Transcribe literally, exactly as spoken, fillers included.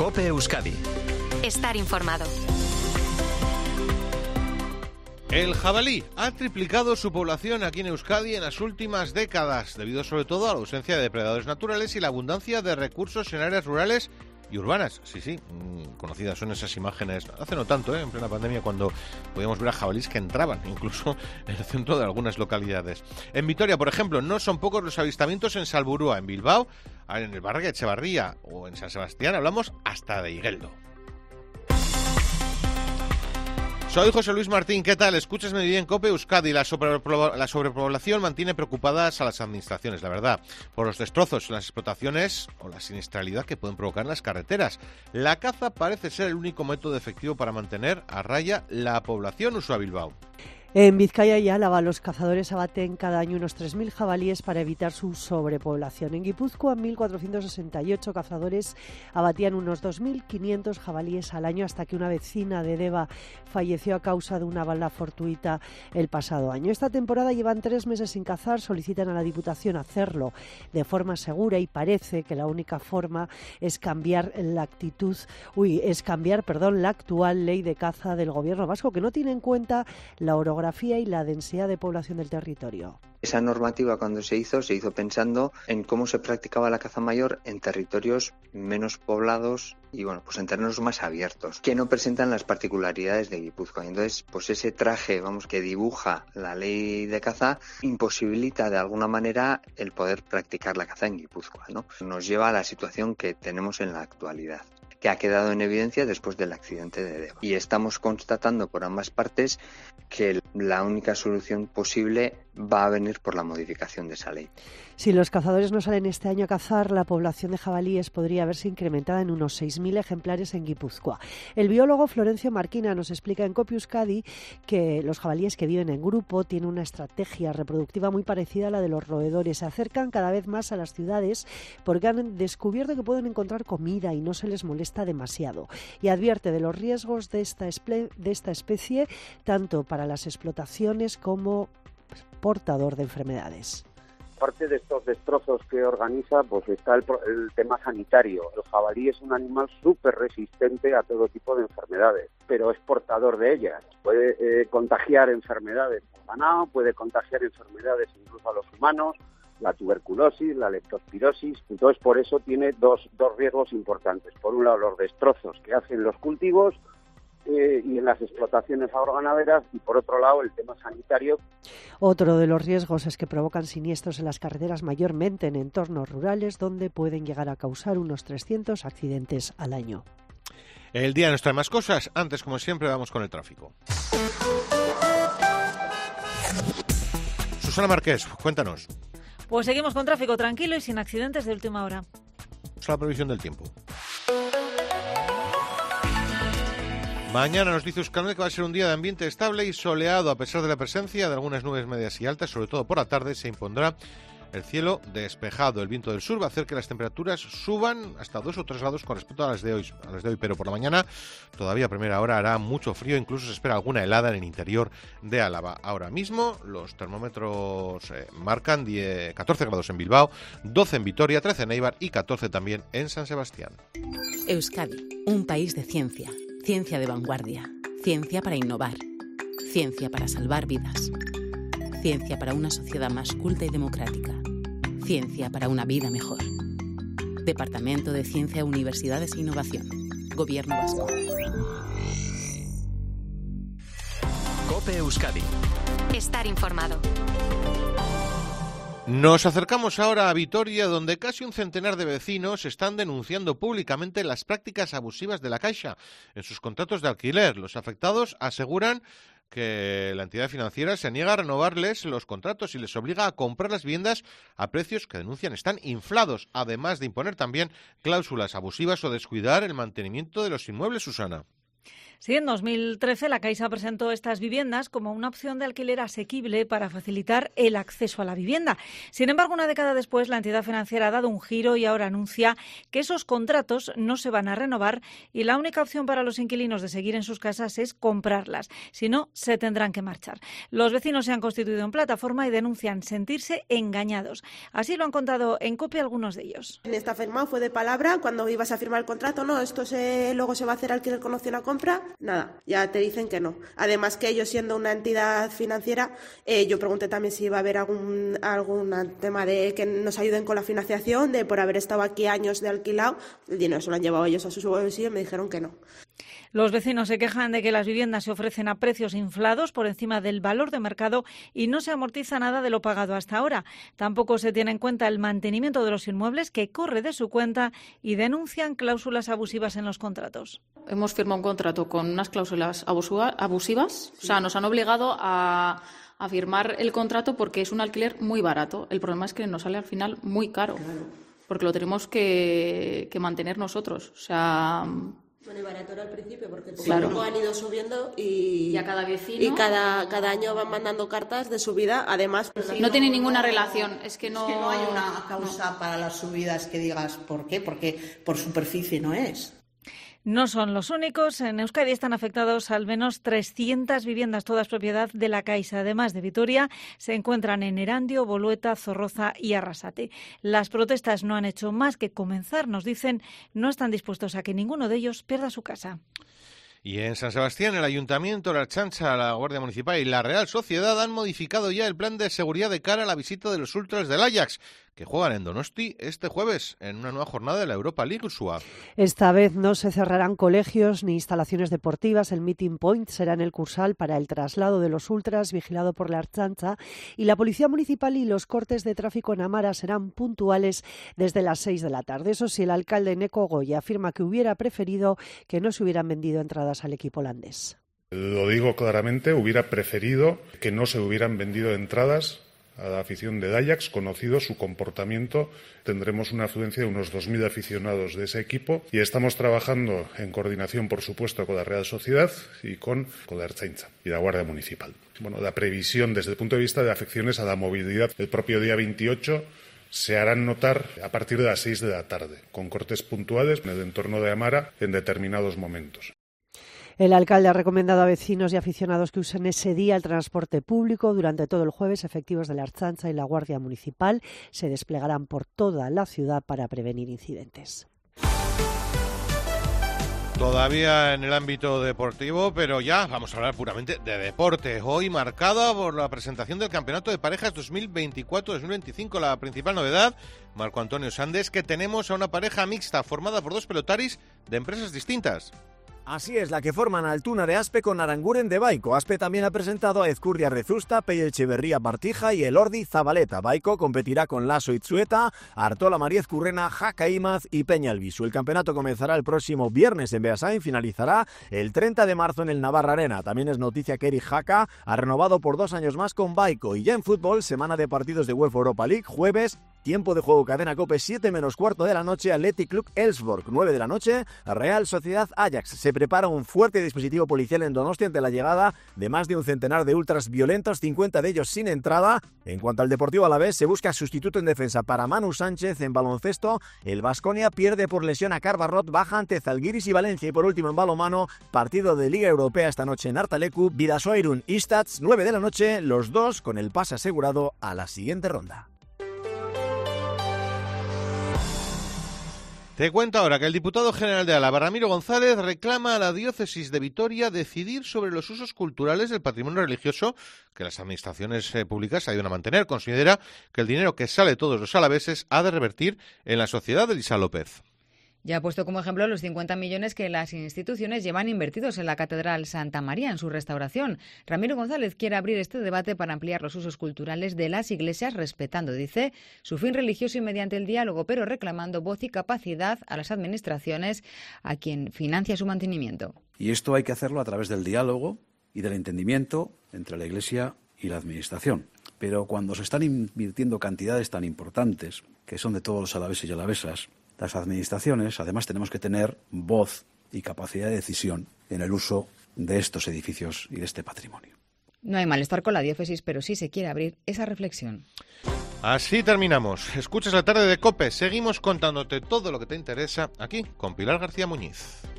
COPE Euskadi. Estar informado. El jabalí ha triplicado su población aquí en Euskadi en las últimas décadas, debido sobre todo a la ausencia de depredadores naturales y la abundancia de recursos en áreas rurales y urbanas. Sí, sí, conocidas son esas imágenes, hace no tanto, ¿eh? En plena pandemia, cuando podíamos ver a jabalíes que entraban incluso en el centro de algunas localidades. En Vitoria, por ejemplo, no son pocos los avistamientos en Salburua, en Bilbao, en el barrio de Echevarría o en San Sebastián, hablamos hasta de Igueldo. Soy José Luis Martín, ¿qué tal? Escúchasme bien, COPE Euskadi. La, sobrepobl- la sobrepoblación mantiene preocupadas a las administraciones, la verdad, por los destrozos, las explotaciones o la siniestralidad que pueden provocar en las carreteras. La caza parece ser el único método efectivo para mantener a raya la población, Uxue Bilbao. En Vizcaya y Álava, los cazadores abaten cada año unos tres mil jabalíes para evitar su sobrepoblación. En Guipúzcoa, mil cuatrocientos sesenta y ocho cazadores abatían unos dos mil quinientos jabalíes al año, hasta que una vecina de Deva falleció a causa de una bala fortuita el pasado año. Esta temporada llevan tres meses sin cazar, solicitan a la Diputación hacerlo de forma segura y parece que la única forma es cambiar la actitud, uy, es cambiar, perdón, la actual ley de caza del Gobierno vasco, que no tiene en cuenta la orografía y la densidad de población del territorio. Esa normativa, cuando se hizo, se hizo pensando en cómo se practicaba la caza mayor en territorios menos poblados y, bueno, pues en terrenos más abiertos, que no presentan las particularidades de Guipúzcoa. Entonces, pues ese traje, vamos, que dibuja la ley de caza, imposibilita de alguna manera el poder practicar la caza en Guipúzcoa, ¿no? Nos lleva a la situación que tenemos en la actualidad, que ha quedado en evidencia después del accidente de Deva. Y estamos constatando por ambas partes que la única solución posible va a venir por la modificación de esa ley. Si los cazadores no salen este año a cazar, la población de jabalíes podría verse incrementada en unos seis mil ejemplares en Guipúzcoa. El biólogo Florencio Marquina nos explica en COPE Euskadi que los jabalíes que viven en grupo tienen una estrategia reproductiva muy parecida a la de los roedores. Se acercan cada vez más a las ciudades porque han descubierto que pueden encontrar comida y no se les molesta demasiado. Y advierte de los riesgos de esta, espe- de esta especie, tanto para las explotaciones como portador de enfermedades. Aparte de estos destrozos que organiza, pues está el, el tema sanitario. El jabalí es un animal súper resistente a todo tipo de enfermedades, pero es portador de ellas. Puede eh, contagiar enfermedades al ganado, puede contagiar enfermedades incluso a los humanos, la tuberculosis, la leptospirosis. Entonces, por eso tiene dos, dos riesgos importantes. Por un lado, los destrozos que hacen los cultivos Eh, y en las explotaciones agroganaderas, y por otro lado el tema sanitario. Otro de los riesgos es que provocan siniestros en las carreteras, mayormente en entornos rurales, donde pueden llegar a causar unos trescientos accidentes al año. El día nos trae más cosas. Antes, como siempre, vamos con el tráfico. Susana Márquez, cuéntanos. Pues seguimos con tráfico tranquilo y sin accidentes de última hora. Vamos a la previsión del tiempo. Mañana nos dice Euskalmet que va a ser un día de ambiente estable y soleado, a pesar de la presencia de algunas nubes medias y altas. Sobre todo por la tarde se impondrá el cielo despejado. El viento del sur va a hacer que las temperaturas suban hasta dos o tres grados con respecto a las de hoy, a las de hoy. Pero por la mañana, todavía a primera hora, hará mucho frío. Incluso se espera alguna helada en el interior de Álava. Ahora mismo los termómetros eh, marcan diez, catorce grados en Bilbao, doce en Vitoria, trece en Eibar y catorce también en San Sebastián. Euskadi, un país de ciencia. Ciencia de vanguardia. Ciencia para innovar. Ciencia para salvar vidas. Ciencia para una sociedad más culta y democrática. Ciencia para una vida mejor. Departamento de Ciencia, Universidades e Innovación. Gobierno vasco. COPE Euskadi. Estar informado. Nos acercamos ahora a Vitoria, donde casi un centenar de vecinos están denunciando públicamente las prácticas abusivas de la Caixa en sus contratos de alquiler. Los afectados aseguran que la entidad financiera se niega a renovarles los contratos y les obliga a comprar las viviendas a precios que denuncian están inflados, además de imponer también cláusulas abusivas o descuidar el mantenimiento de los inmuebles, Susana. Sí, en dos mil trece la Caixa presentó estas viviendas como una opción de alquiler asequible para facilitar el acceso a la vivienda. Sin embargo, una década después, la entidad financiera ha dado un giro y ahora anuncia que esos contratos no se van a renovar y la única opción para los inquilinos de seguir en sus casas es comprarlas. Si no, se tendrán que marchar. Los vecinos se han constituido en plataforma y denuncian sentirse engañados. Así lo han contado en COPE algunos de ellos. En esta firma fue de palabra, cuando ibas a firmar el contrato, no, esto se, luego se va a hacer alquiler con opción a compra. Nada, ya te dicen que no. Además que ellos siendo una entidad financiera, eh, yo pregunté también si iba a haber algún, algún tema de que nos ayuden con la financiación, de por haber estado aquí años de alquilado, el dinero se lo han llevado ellos a su bolsillo y me dijeron que no. Los vecinos se quejan de que las viviendas se ofrecen a precios inflados por encima del valor de mercado y no se amortiza nada de lo pagado hasta ahora. Tampoco se tiene en cuenta el mantenimiento de los inmuebles, que corre de su cuenta, y denuncian cláusulas abusivas en los contratos. Hemos firmado un contrato con unas cláusulas abusivas, o sea, nos han obligado a, a firmar el contrato porque es un alquiler muy barato. El problema es que nos sale al final muy caro, porque lo tenemos que, que mantener nosotros, o sea... Bueno, y barato era al principio, porque claro. Luego han ido subiendo y, y a cada vecino. Y cada, cada año van mandando cartas de subida, además... Sí, no tiene ninguna relación, es que no... Es que no hay una causa no. para las subidas que digas por qué, porque por superficie no es. No son los únicos. En Euskadi están afectados al menos trescientas viviendas, todas propiedad de la Caixa. Además de Vitoria, se encuentran en Erandio, Bolueta, Zorroza y Arrasate. Las protestas no han hecho más que comenzar, nos dicen, no están dispuestos a que ninguno de ellos pierda su casa. Y en San Sebastián, el Ayuntamiento, la Ertzaintza, la Guardia Municipal y la Real Sociedad han modificado ya el plan de seguridad de cara a la visita de los ultras del Ajax, que juegan en Donosti este jueves en una nueva jornada de la Europa League Usua. Esta vez no se cerrarán colegios ni instalaciones deportivas. El meeting point será en el Cursal para el traslado de los ultras, vigilado por la Ertzaintza, y la Policía Municipal y los cortes de tráfico en Amara serán puntuales desde las seis de la tarde. Eso sí, el alcalde Neco Goya afirma que hubiera preferido que no se hubieran vendido entradas al equipo holandés. Lo digo claramente, hubiera preferido que no se hubieran vendido entradas a la afición de Ajax, conocido su comportamiento. Tendremos una afluencia de unos dos mil aficionados de ese equipo y estamos trabajando en coordinación, por supuesto, con la Real Sociedad y con, con la Ertzaintza y la Guardia Municipal. Bueno, la previsión desde el punto de vista de afecciones a la movilidad el propio día veintiocho se harán notar a partir de las seis de la tarde, con cortes puntuales en el entorno de Amara en determinados momentos. El alcalde ha recomendado a vecinos y aficionados que usen ese día el transporte público. Durante todo el jueves, efectivos de la Ertzaintza y la Guardia Municipal se desplegarán por toda la ciudad para prevenir incidentes. Todavía en el ámbito deportivo, pero ya vamos a hablar puramente de deporte. Hoy marcada por la presentación del Campeonato de Parejas dos mil veinticuatro dos mil veinticinco. La principal novedad, Marco Antonio Sandes, que tenemos a una pareja mixta formada por dos pelotaris de empresas distintas. Así es, la que forman Altuna de Aspe con Aranguren de Baico. Aspe también ha presentado a Ezcurria Rezusta, Pei Echeverría Bartija y Elordi Zabaleta. Baico competirá con Lasso Itzueta, Artola María Ezcurrena, Jaca Imaz y Peña Albisu. El campeonato comenzará el próximo viernes en Beasain, finalizará el treinta de marzo en el Navarra Arena. También es noticia que Eric Jaca ha renovado por dos años más con Baico. Y ya en fútbol, semana de partidos de UEFA Europa League, jueves, tiempo de juego Cadena Cope, siete menos cuarto de la noche, Athletic Club Elfsborg, nueve de la noche, Real Sociedad Ajax. Se prepara un fuerte dispositivo policial en Donosti ante la llegada de más de un centenar de ultras violentos, cincuenta de ellos sin entrada. En cuanto al Deportivo Alavés, se busca sustituto en defensa para Manu Sánchez. En baloncesto, el Baskonia pierde por lesión a Carbarrot, baja ante Zalgiris y Valencia. Y por último, en balonmano, partido de Liga Europea esta noche en Artalecu, Bidasoa Irún Istats, nueve de la noche, los dos con el pase asegurado a la siguiente ronda. Te cuento ahora que el diputado general de Álava, Ramiro González, reclama a la diócesis de Vitoria decidir sobre los usos culturales del patrimonio religioso que las administraciones eh, públicas ayudan a mantener. Considera que el dinero que sale todos los alaveses ha de revertir en la sociedad de Elisa López. Ya ha puesto como ejemplo los cincuenta millones que las instituciones llevan invertidos en la Catedral Santa María en su restauración. Ramiro González quiere abrir este debate para ampliar los usos culturales de las iglesias, respetando, dice, su fin religioso y mediante el diálogo, pero reclamando voz y capacidad a las administraciones a quien financia su mantenimiento. Y esto hay que hacerlo a través del diálogo y del entendimiento entre la Iglesia y la Administración. Pero cuando se están invirtiendo cantidades tan importantes, que son de todos los alaveses y alavesas, las administraciones, además, tenemos que tener voz y capacidad de decisión en el uso de estos edificios y de este patrimonio. No hay malestar con la diócesis, pero sí se quiere abrir esa reflexión. Así terminamos. Escuchas la tarde de COPE. Seguimos contándote todo lo que te interesa aquí con Pilar García Muñiz.